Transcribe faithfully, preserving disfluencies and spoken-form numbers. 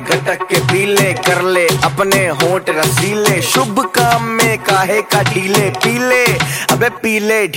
गटक के पीले कर ले अपने होंठ रसीले, शुभ काम में काहे का ढीले, पीले अबे पीले